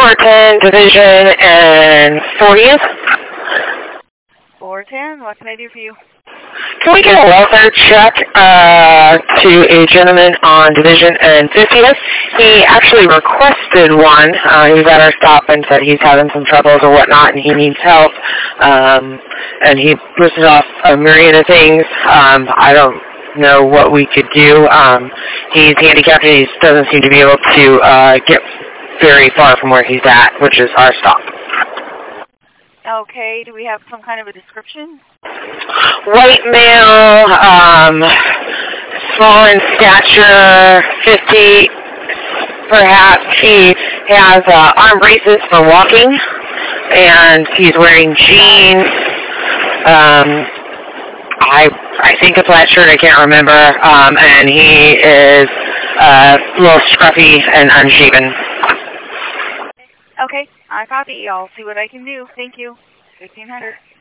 410 Division and 40th. 410, what can I do for you? Can we get a welfare check to a gentleman on Division and 50th? He actually requested one. He was at our stop and said he's having some troubles or whatnot and he needs help. And he listed off a myriad of things. I don't know what we could do. He's handicapped and he doesn't seem to be able to get very far from where he's at, which is our stop. Okay, do we have some kind of a description? White male, small in stature, 50, perhaps. He has arm braces for walking, and he's wearing jeans. I think a plaid shirt, I can't remember, and he is a little scruffy and unshaven. Okay, I copy. I'll see what I can do. Thank you. 1500.